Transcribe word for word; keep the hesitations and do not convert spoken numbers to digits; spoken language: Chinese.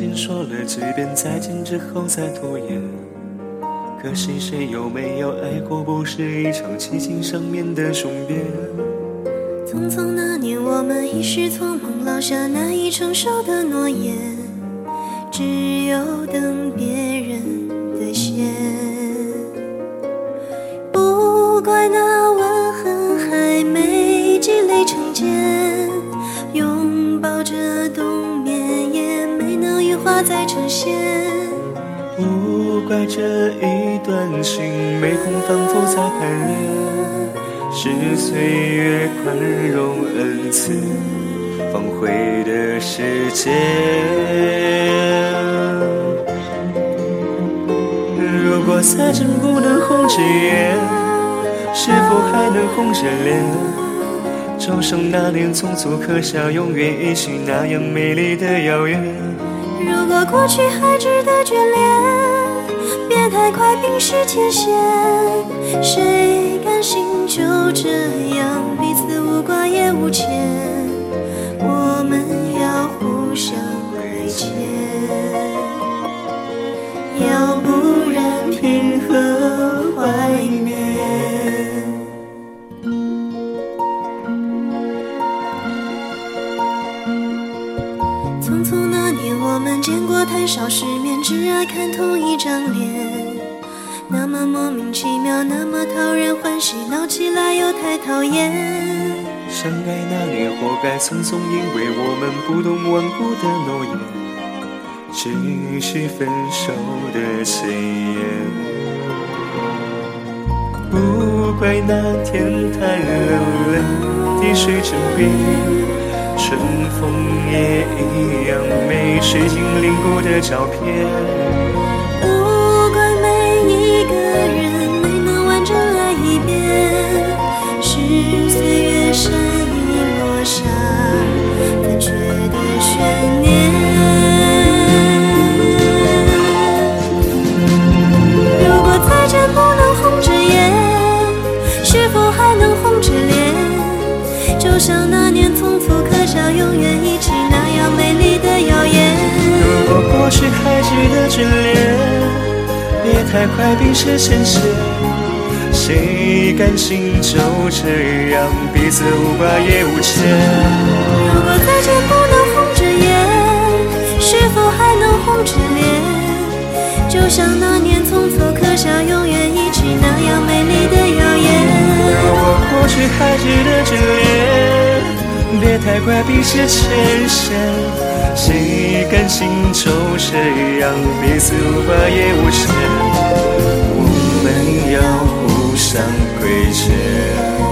经说了几遍再见之后再拖延，可惜谁有没有爱过，不是一场激情上面的雄辩。 匆匆那年我们一时匆忙落下难以承受的诺言，只有等别人兑现。不怪那吻痕还没积累成茧，拥抱着冬眠也没能羽化再成仙。 不怪这一段情没空反复再排练，是岁月宽容恩赐放回的时间。如果再真不能红着眼，是否还能红着脸？就像那年匆促刻下永远一起那样美丽的遥远。 如果过去还值得眷恋，别太快冰释前嫌。谁甘心就这样彼此无挂也无牵？我们要互相亏欠，要不然凭何怀缅？匆匆那年我们见过太少世面，只爱看同一张脸，那么莫名其妙，那么讨人欢喜，闹起来又太讨厌。 相爱那年活该匆匆，因为我们不懂顽固的诺言，只是分手的前言。不怪那天太冷了，地水成冰，春风也一样美，水晶凝固的照片。 不怪每一个人没能完整爱一遍，是岁月善意落下残缺的悬念。如果再见不能红着眼，是否还能红着脸？就像那年匆促刻下永远一起那样美丽的谣言。 如果过去还值得眷恋，别太快冰释前嫌。谁甘心就这样彼此无挂也无牵？ 如果再见不能红着眼，是否还能红着脸？就像那年匆促刻下永远一起那样美丽的谣言。 如果过去还值得眷恋，别太快冰释前嫌。谁甘心就这样彼此无挂也无牵？我们要互相亏欠。